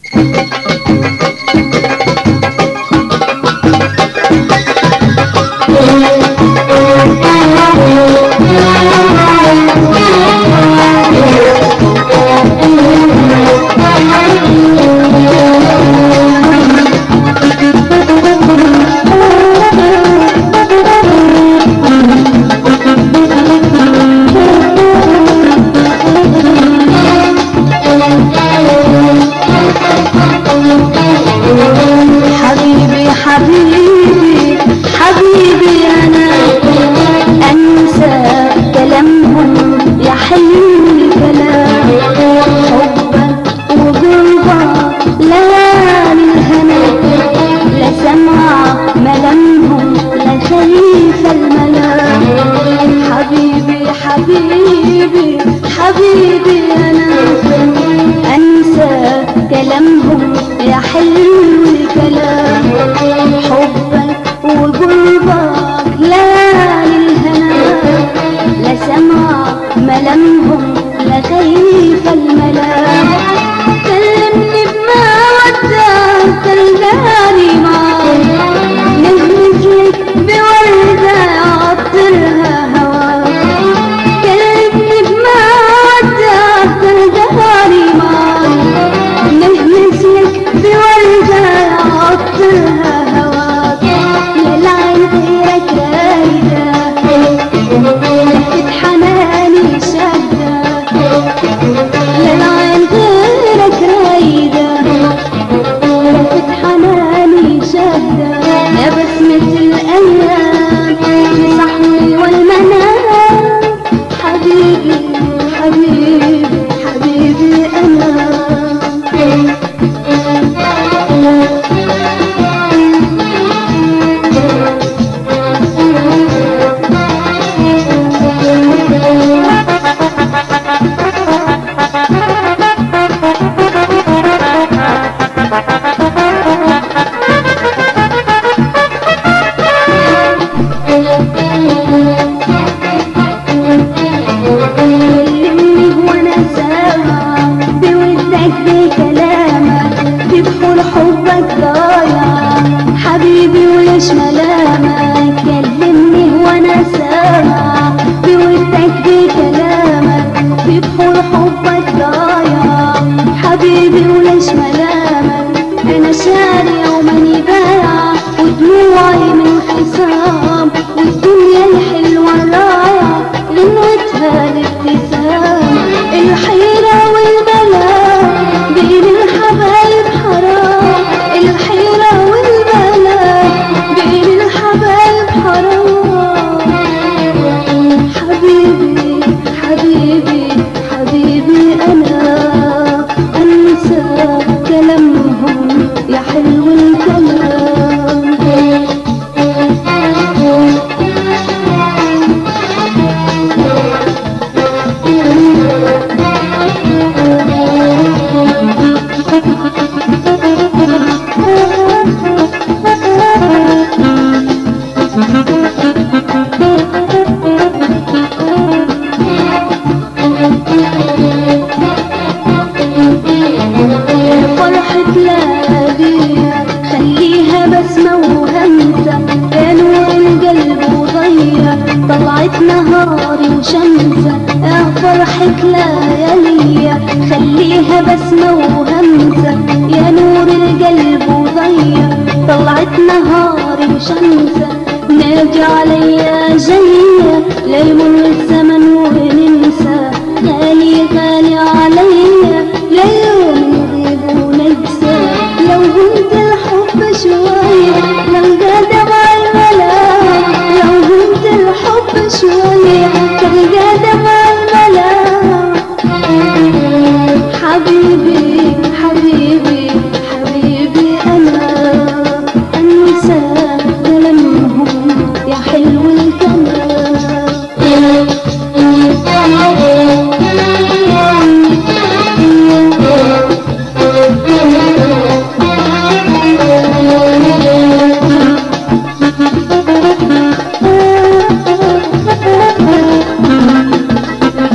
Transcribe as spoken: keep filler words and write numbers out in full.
حبيبي حبيبي أنا أنسى كلامهم يا حلو الكلام، حبك وقربك ليالي الهنا، لا سمع ملامهم لا كيف الملام. كلمني بمودة تلقاني معاك، نهمس لك بوردة عطرها هواك. كلمني بمودة تلقاني معاك، نهمس لك بوردة عطرها هواك. للعين غيرك رايدة لفت حناني شدة، للعين غيرك رايدة لفت حناني شدة. يا بسمة الأيام في صحوي والمنام، حبيبي حبيبي حبيبي أنا. كلمني وانا سامع بودك بكلامك، في بحور حبك ضايع حبيبي وليش ملامك. كلمني وانا سامع بودك بكلامك، في بحور حبك ضايع حبيبي وليش ملامك. انا شارية وماني بايعة ودموعي من خصام، والدنيا الحلوة الرايعة غنوتها الابتسام. الحيرة والبلاء بين الحبايب حرام، الحيرة والبلاء بين الحبايب حرام. حبيبي حبيبي حبيبي أنا أنسى كلام